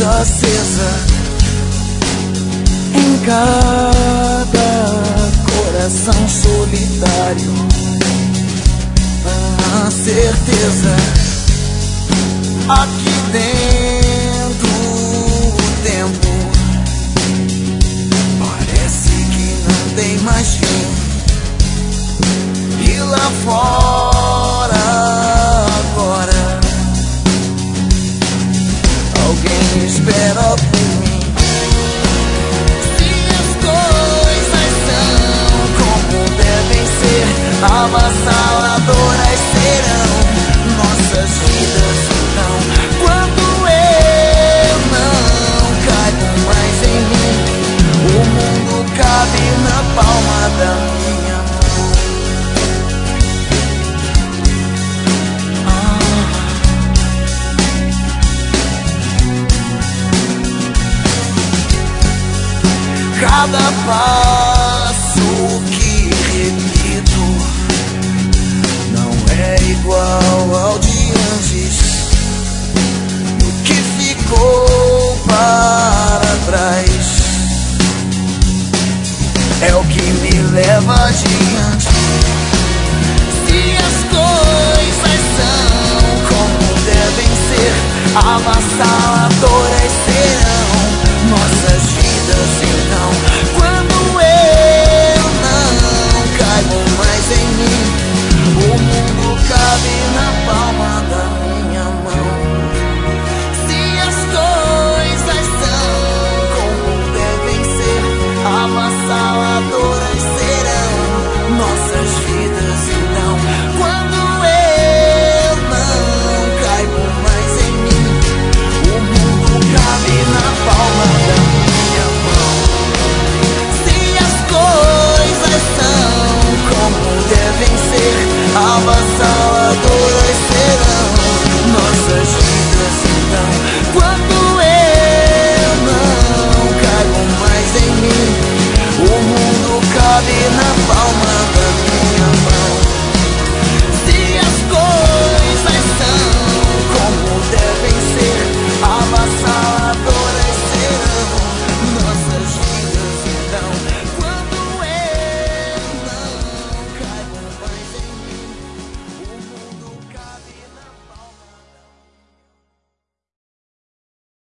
luz acesa em cada coração solitário. Uma certeza aqui dentro, o tempo parece que não tem mais fim. E lá fora agora alguém espera por mim. Se as coisas são como devem ser, avassaladoras serão nossas vidas então. Quando eu não caibo mais em mim, o mundo cabe na palma da minha mão. Cada passo que repito não é igual ao de antes. O que ficou para trás é o que me leva adiante. Se as coisas são como devem ser, avassaladoras serão nossas vidas então. Quando eu não caibo mais em mim, o mundo cabe na palma da minha mão. Se as coisas são como devem ser, avassaladoras serão nossas vidas então. Quando eu não caibo mais em mim, o mundo cabe na palma da minha mão. Se as coisas são como devem ser, avassaladoras serão nossas vidas então. Quando eu não caibo mais em mim, o mundo cabe na palma da minha mão. Se as coisas são como devem ser, avassaladoras